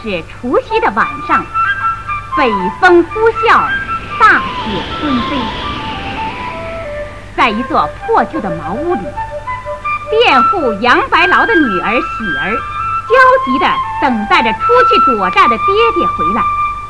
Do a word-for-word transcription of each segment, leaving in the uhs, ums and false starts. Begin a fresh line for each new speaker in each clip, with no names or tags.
是除夕的晚上，北风呼啸，大雪纷飞。在一座破旧的茅屋里，佃户杨白劳的女儿喜儿焦急地等待着出去躲债的爹爹回来。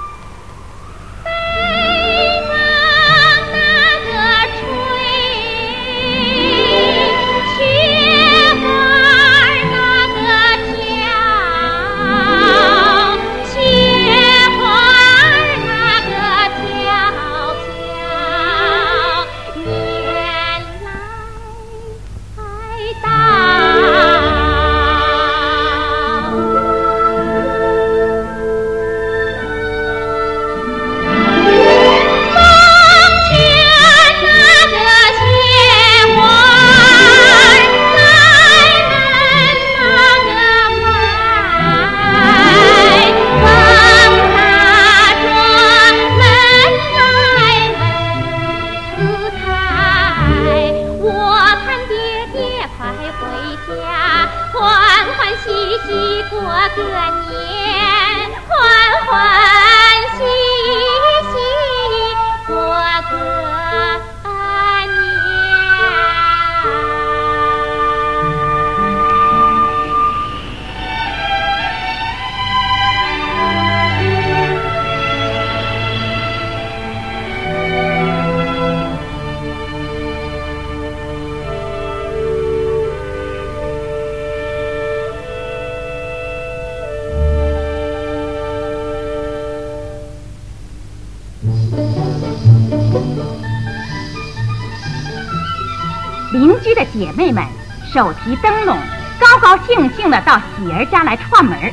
邻居的姐妹们手提灯笼，高高兴兴地到喜儿家来串门。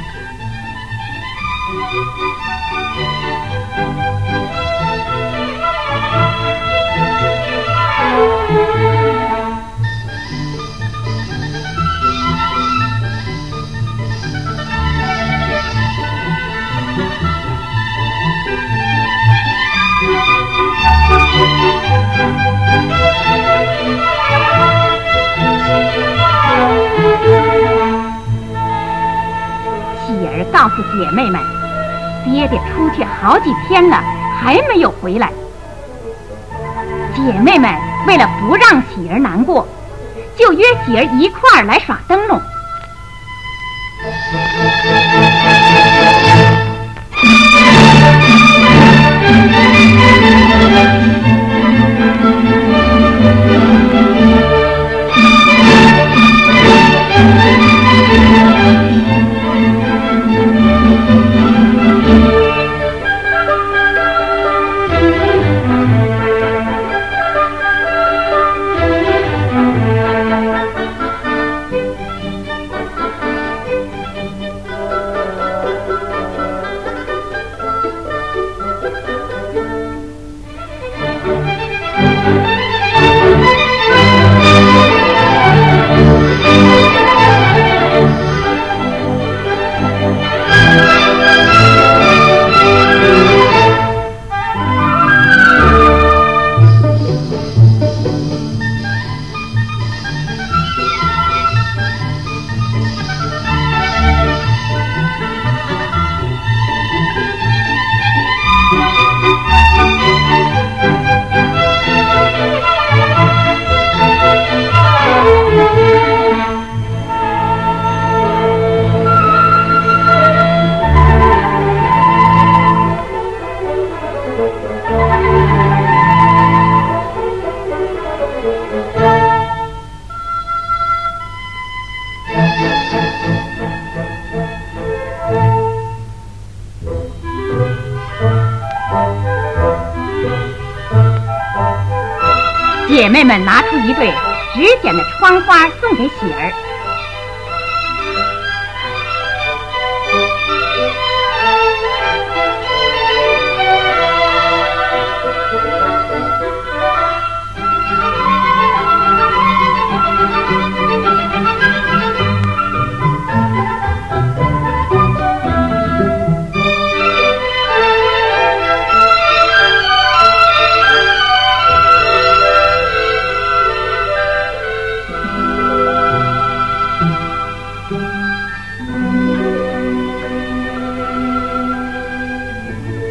喜儿告诉姐妹们，爹爹出去好几天了，还没有回来。姐妹们为了不让喜儿难过，就约喜儿一块儿来耍灯笼。姐妹们拿出一对纸剪的窗花送给喜儿。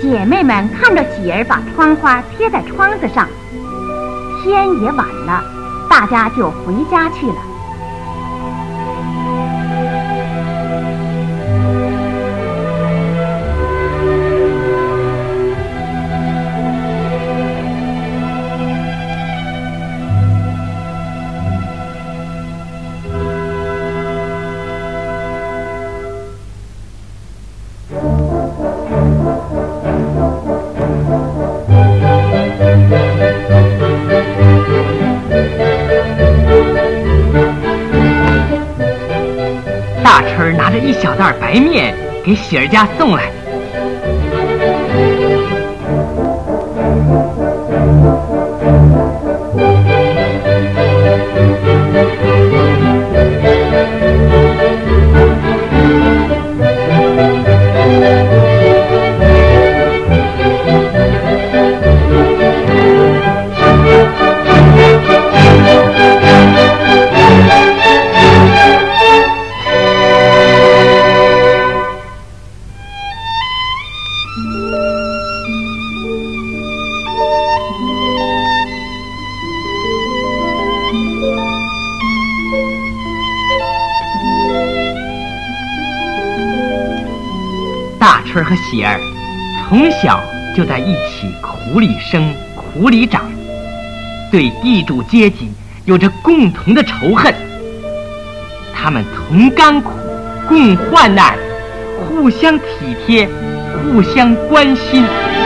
姐妹们看着喜儿把窗花贴在窗子上，天也晚了，大家就回家去了。
大春拿着一小袋白面给喜儿家送来。大春和喜儿从小就在一起苦里生苦里长，对地主阶级有着共同的仇恨。他们同甘苦，共患难，互相体贴，互相关心。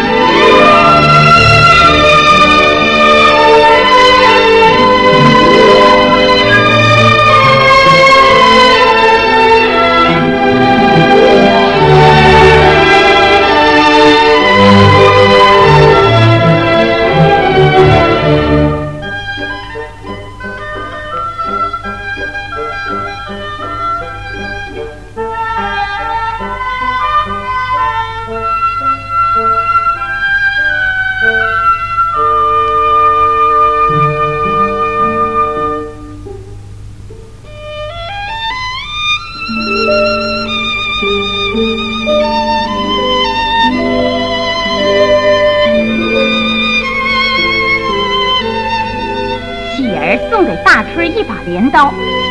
喜儿送给大春一把镰刀，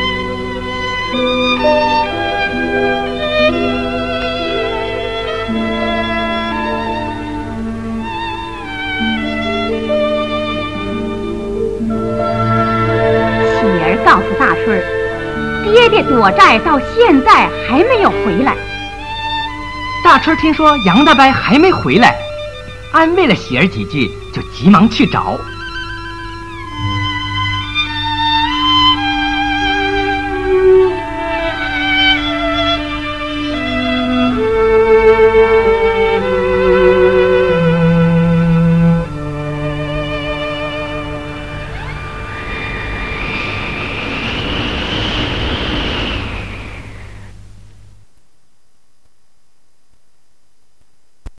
喜儿告诉大春，爹爹躲债到现在还没有回来。
大春听说杨大伯还没回来，安慰了喜儿几句，就急忙去找。